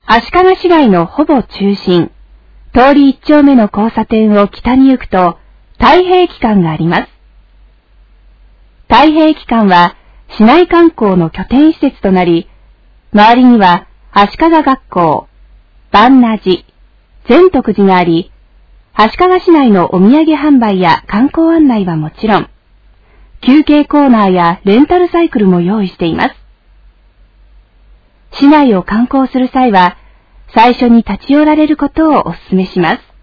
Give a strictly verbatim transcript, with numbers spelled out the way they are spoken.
足利市街のほぼ中心、通り一丁目の交差点を北に行くと、太平機関があります。太平機関は、市内観光の拠点施設となり、周りには足利学校、万那寺、善徳寺があり、足利市内のお土産販売や観光案内はもちろん、休憩コーナーやレンタルサイクルも用意しています。市内を観光する際は、最初に立ち寄られることをお勧めします。